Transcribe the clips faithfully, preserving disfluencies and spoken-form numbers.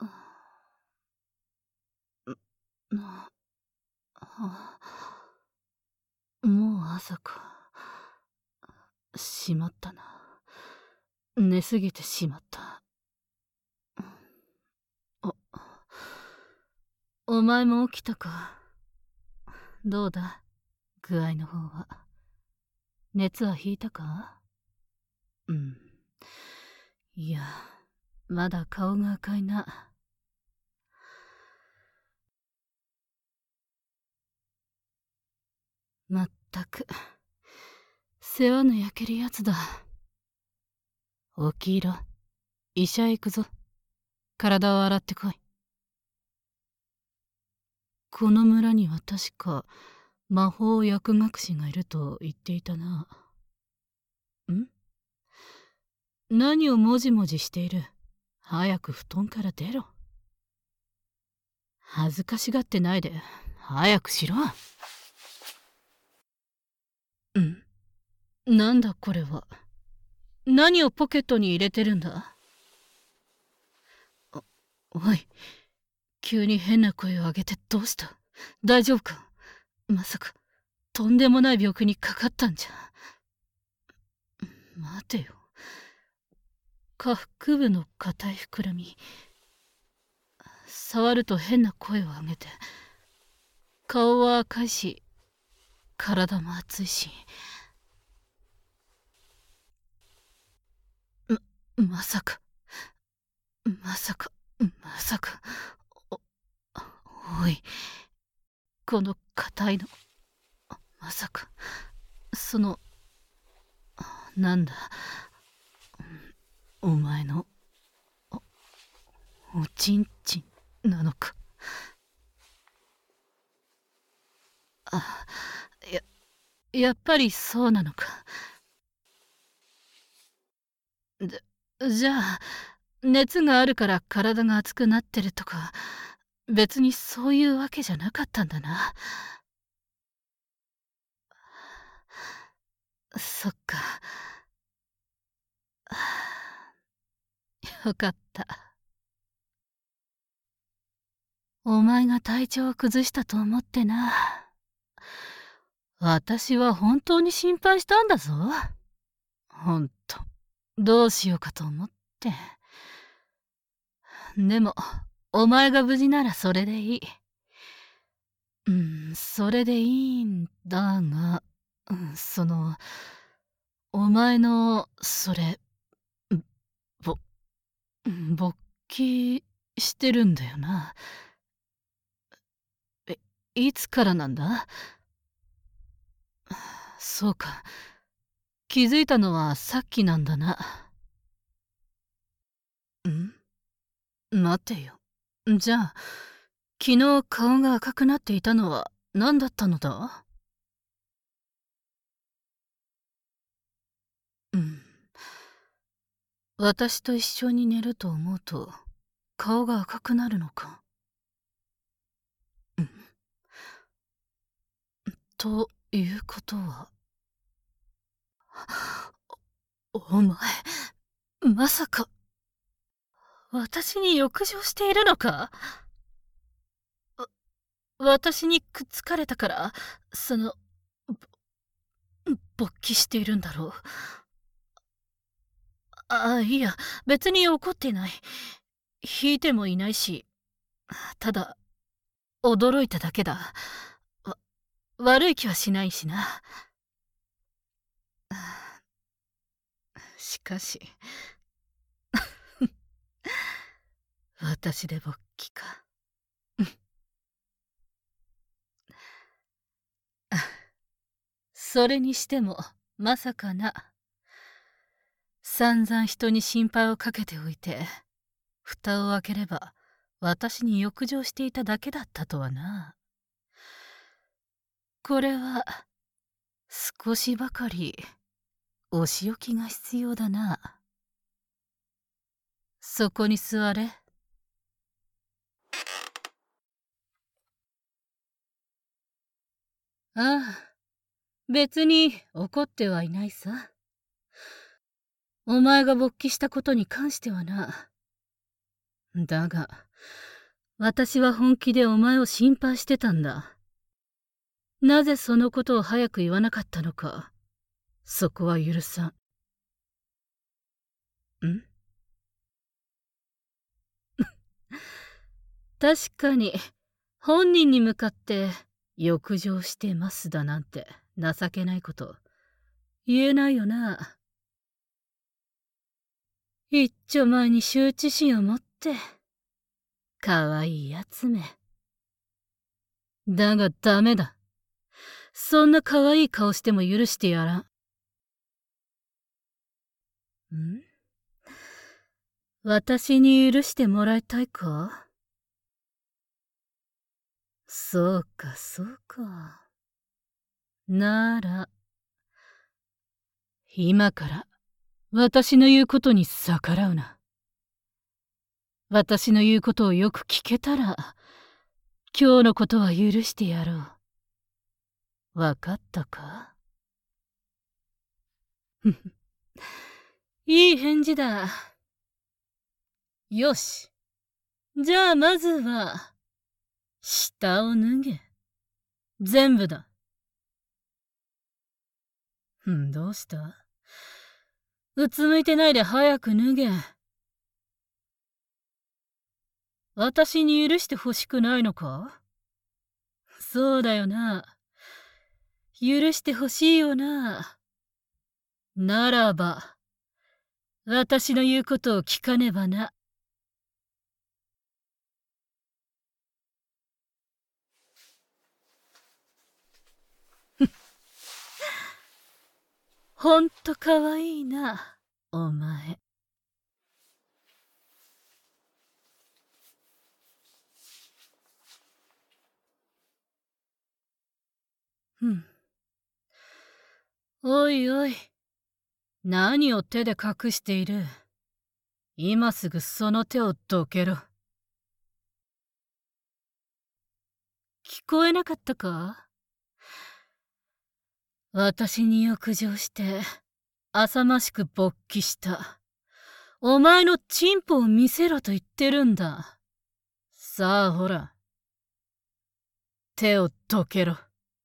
な、あ、もう朝か。しまったな。寝すぎてしまった。お、お前も起きたか。どうだ、具合の方は。熱は引いたか？うん。いや、まだ顔が赤いな。まったく、世話の焼けるやつだ。起きろ。医者へ行くぞ。体を洗ってこい。この村には確か魔法薬学士がいると言っていたな。ん？何をもじもじしている。早く布団から出ろ。恥ずかしがってないで早くしろ。ん？なんだこれは。何をポケットに入れてるんだ。お、おい、急に変な声を上げてどうした？大丈夫か？まさかとんでもない病気にかかったんじゃ。待てよ。下腹部の硬い膨らみ。触ると変な声を上げて、顔は赤いし体も熱いし。ま、まさかまさかまさかお、おい、この硬いの、まさかその、なんだ、お前のお、おちんちんなのか。あ、ややっぱりそうなのか。じゃじゃあ熱があるから体が熱くなってるとか、別にそういうわけじゃなかったんだな。そっか。よかった。お前が体調を崩したと思ってな。私は本当に心配したんだぞ。ほんと、どうしようかと思って。でも、お前が無事ならそれでいい。うん、それでいいんだが、うん、その、お前の、それ、ぼ、勃起してるんだよな。え、いつからなんだ？そうか。気づいたのはさっきなんだな。ん？待てよ。じゃあ、昨日顔が赤くなっていたのは何だったのだ？うん。私と一緒に寝ると思うと、顔が赤くなるのか。うん。ということは、お、お前、まさか、私に欲情しているのか？わ、私にくっつかれたから、その、ぼ勃起しているんだろう。ああ、いや、別に怒ってない。引いてもいないし、ただ、驚いただけだ。わ、悪い気はしないしな。しかし、私で勃起か。それにしても、まさかな。散々人に心配をかけておいて、蓋を開ければ、私に欲情していただけだったとはな。これは、少しばかり、お仕置きが必要だな。そこに座れ。ああ、別に怒ってはいないさ。お前が勃起したことに関してはな。 だが、私は本気でお前を心配してたんだ。なぜそのことを早く言わなかったのか、そこは許さん。ん確かに、本人に向かって欲情してますだなんて情けないこと言えないよな。一丁前に羞恥心を持って、かわいいやつめ。だがダメだ。そんなかわいい顔しても許してやらん。ん私に許してもらいたいか？そうかそうか。なら、今から私の言うことに逆らうな。私の言うことをよく聞けたら、今日のことは許してやろう。わかったか？いい返事だ。よし。じゃあまずは、下を脱げ。全部だ。ん、どうした？うつむいてないで早く脱げ。私に許してほしくないのか？そうだよな。許してほしいよな。ならば、私の言うことを聞かねばな。ほんとかわいいな、お前。うん。おいおい。何を手で隠している？今すぐその手をどけろ。聞こえなかったか？私に欲情して、浅ましく勃起した。お前のチンポを見せろと言ってるんだ。さあほら、手をどけろ。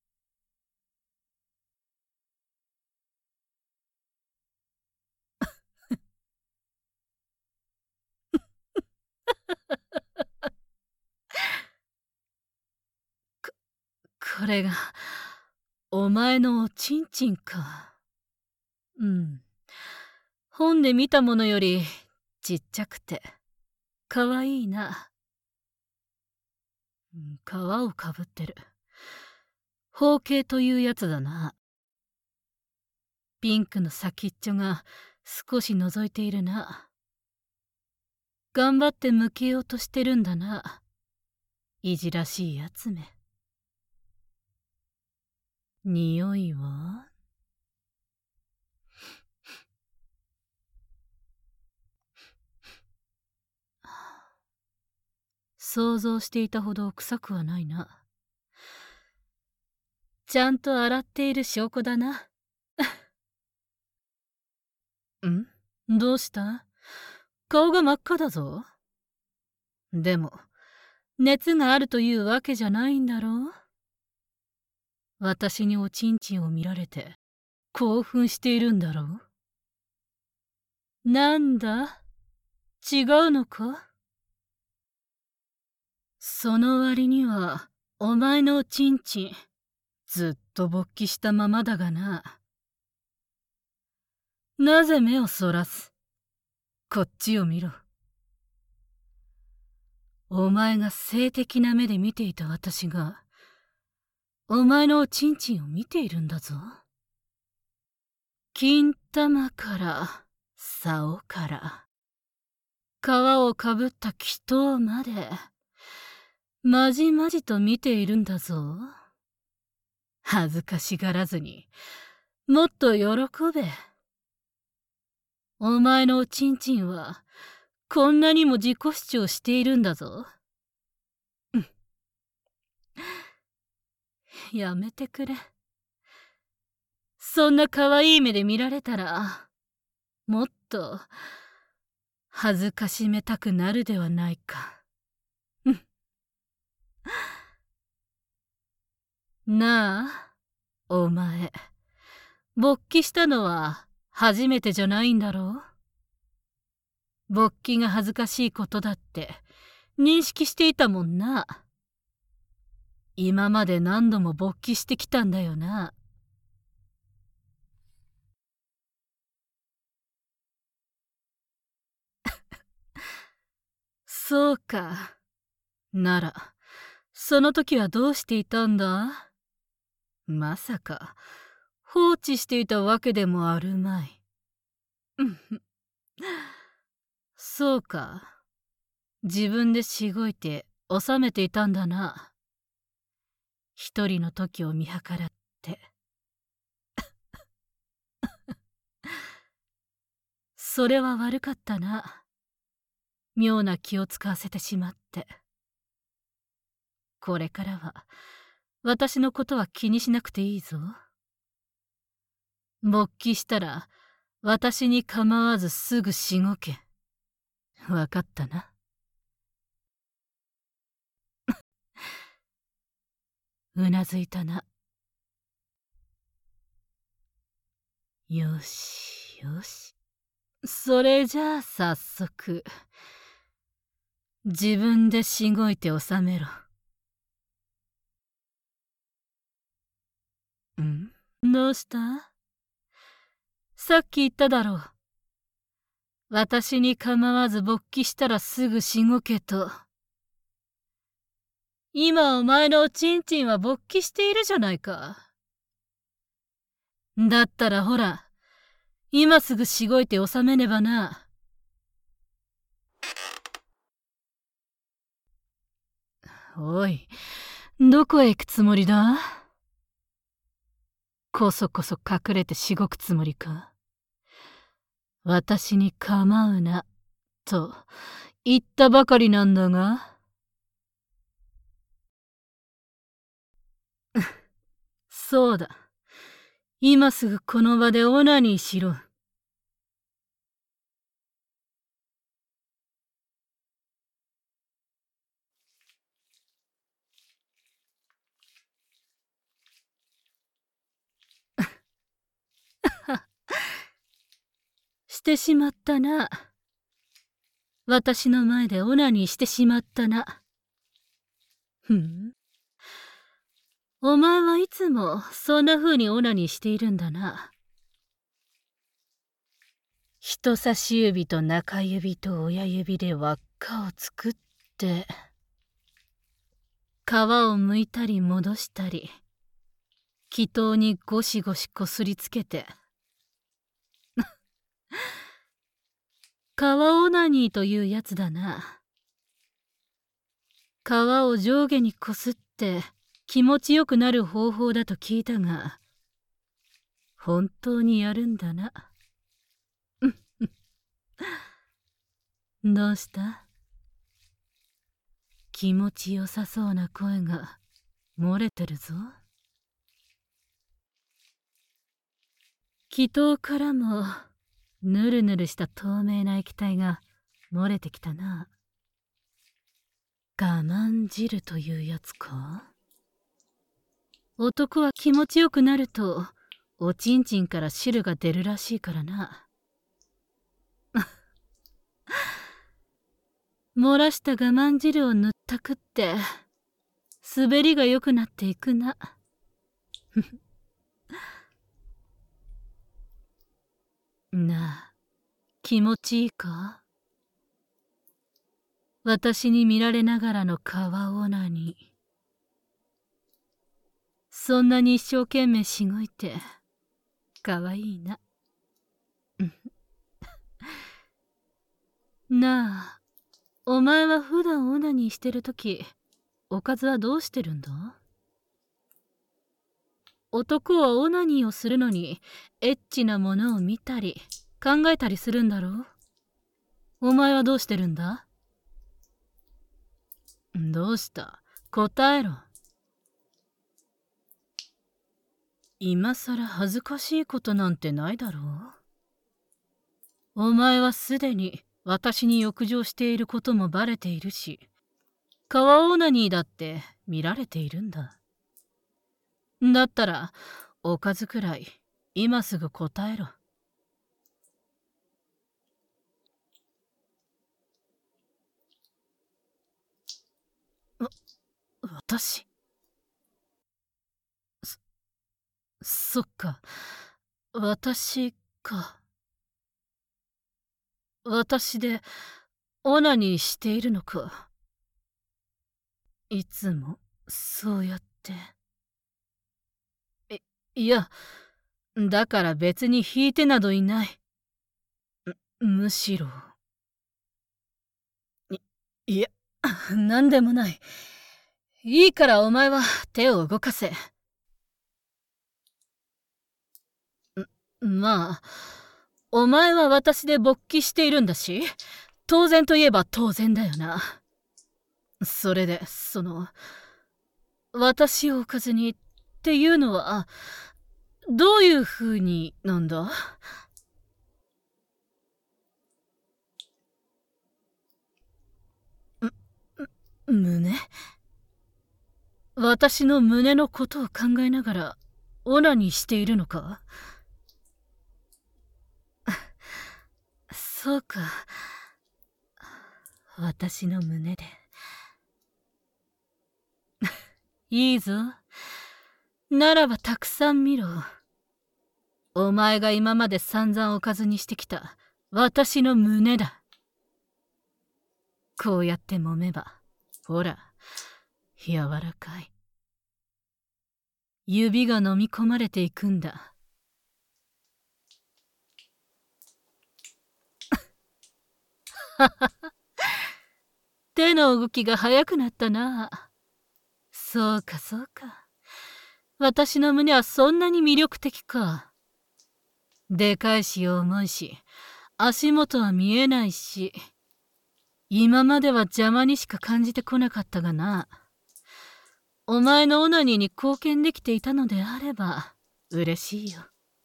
こ、これが、お前のおちんちんか。うん。本で見たものよりちっちゃくて、かわいいな。皮をかぶってる。包茎というやつだな。ピンクの先っちょが少し覗いているな。頑張って向けようとしてるんだな。いじらしいやつめ。匂いは？想像していたほど臭くはないな。ちゃんと洗っている証拠だな。ん？どうした？顔が真っ赤だぞ。でも、熱があるというわけじゃないんだろう？私におちんちんを見られて興奮しているんだろう？なんだ？違うのか？その割には、お前のおちんちん、ずっと勃起したままだがな。なぜ目をそらす？こっちを見ろ。お前が性的な目で見ていた私が、お前のおちんちんを見ているんだぞ。金玉から、竿から、皮をかぶった祈祷まで、まじまじと見ているんだぞ。恥ずかしがらずに、もっと喜べ。お前のおちんちんは、こんなにも自己主張しているんだぞ。やめてくれ。そんな可愛い目で見られたら、もっと、 恥ずかしめたくなるではないか。うん。なあ、お前、勃起したのは初めてじゃないんだろう？勃起が恥ずかしいことだって認識していたもんな。今まで何度も勃起してきたんだよな。そうか。なら、その時はどうしていたんだ？まさか、放置していたわけでもあるまい。うんふん。そうか。自分でしごいて収めていたんだな。一人の時を見計らって。それは悪かったな。妙な気を使わせてしまって。これからは私のことは気にしなくていいぞ。勃起したら私に構わずすぐしごけ。わかったな。うなずいたな。よしよし。それじゃあ早速自分でしごいて収めろ。ん？どうした？さっき言っただろう。私に構わず勃起したらすぐしごけと。今お前のおちんちんは勃起しているじゃないか。だったらほら、今すぐしごいて収めねばな。おい、どこへ行くつもりだ？こそこそ隠れてしごくつもりか。私に構うな、と言ったばかりなんだが。そうだ。今すぐこの場でオナニーしろ。してしまったな。私の前でオナニーしてしまったな。ふん。お前はいつもそんな風にオナニーしているんだな。人差し指と中指と親指で輪っかを作って、皮を剥いたり戻したり、気筒にゴシゴシこすりつけて。皮オナニーというやつだな。皮を上下にこすって気持ちよくなる方法だと聞いたが、本当にやるんだな。どうした？気持ちよさそうな声が漏れてるぞ。気筒からもぬるぬるした透明な液体が漏れてきたな。我慢汁というやつか？男は気持ちよくなるとおちんちんから汁が出るらしいからな。漏らした我慢汁を塗ったくって滑りが良くなっていくな。なあ、気持ちいいか？私に見られながらの川オナニー。そんなに一生懸命しごいてかわいいな。なあ、お前は普段オナニーしてるとき、おかずはどうしてるんだ？男はオナニーをするのにエッチなものを見たり考えたりするんだろう？お前はどうしてるんだ？どうした？答えろ。今さら恥ずかしいことなんてないだろう？お前はすでに私に浴場していることもバレているし、川オナニーだって見られているんだ。だったら、おかずくらい今すぐ答えろ。わ、私そ、そっか。私か。私でオナニーしているのか。いつもそうやって。い、いや、だから別に引いてなどいない。むしろ。い、いや、なんでもない。いいからお前は手を動かせ。まあ、お前は私で勃起しているんだし、当然といえば当然だよな。それで、その、私を置かずにっていうのは、どういう風になんだ？胸？私の胸のことを考えながらオナニーしているのか？そうか。私の胸で。いいぞ。ならばたくさん見ろ。お前が今まで散々おかずにしてきた私の胸だ。こうやって揉めば、ほら、柔らかい。指が飲み込まれていくんだ。手の動きが速くなったな。そうかそうか。私の胸はそんなに魅力的か。でかいし重いし、足元は見えないし、今までは邪魔にしか感じてこなかったがな。お前のオナニーに貢献できていたのであれば、嬉しいよ。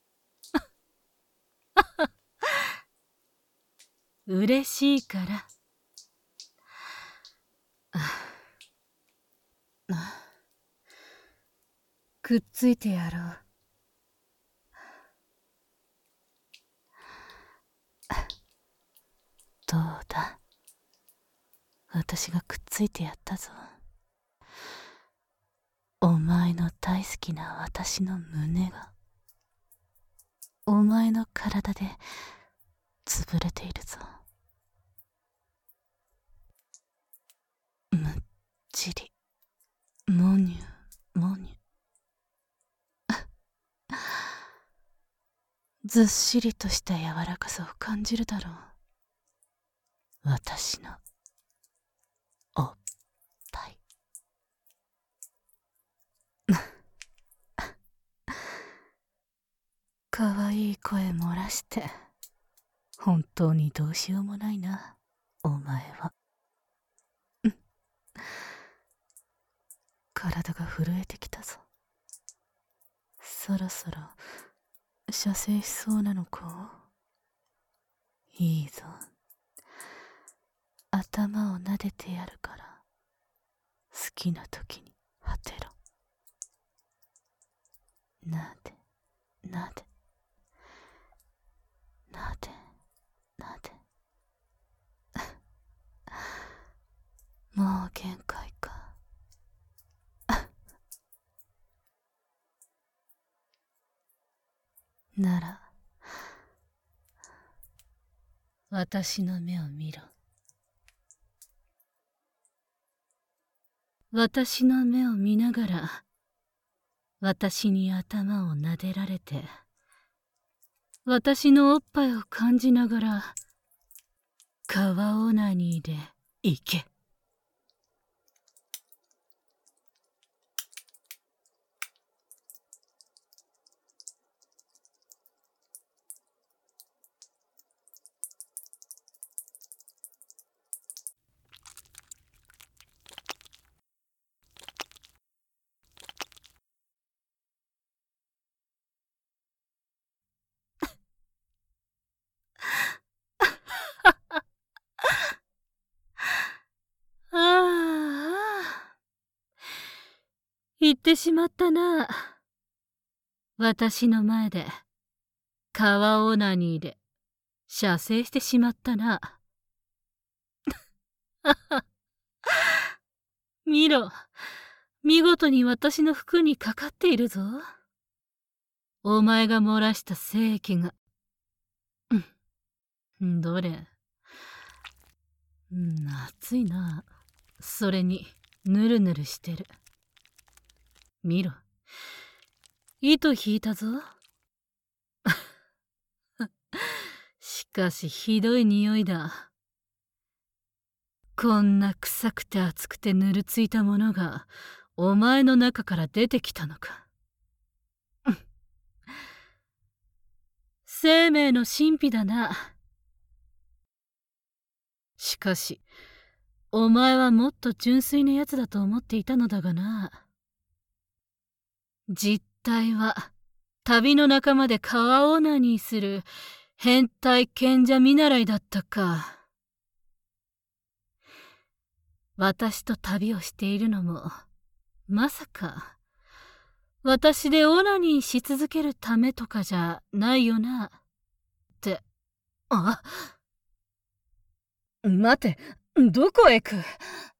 嬉しいから。くっついてやろう。どうだ。私がくっついてやったぞ。お前の大好きな私の胸が、お前の体で潰れているぞ。むっちり、もにゅもにゅ。ずっしりとした柔らかさを感じるだろう。私のおっぱい。かわいい声漏らして、本当にどうしようもないな、お前は。体が震えてきたぞ。そろそろ射精しそうなのか？いいぞ。頭を撫でてやるから、好きな時に果てろ。なで、なで、なで、なで。もう限界か。なら、私の目を見ろ。私の目を見ながら、私に頭を撫でられて、私のおっぱいを感じながら、川オナニーで行け。 言ってしまったな。私の前で川オナニーで射精してしまったな。見ろ、見事に私の服にかかっているぞ。お前が漏らした精液が。うん、どれ？うん、熱いな。それにぬるぬるしてる。見ろ、糸引いたぞ。しかしひどい匂いだ。こんな臭くて熱くてぬるついたものがお前の中から出てきたのか。生命の神秘だな。しかしお前はもっと純粋なやつだと思っていたのだがな。実態は旅の仲間で川オナニーする変態賢者見習いだったか。私と旅をしているのもまさか私でオナニーし続けるためとかじゃないよなって。あ、待て、どこへ行く？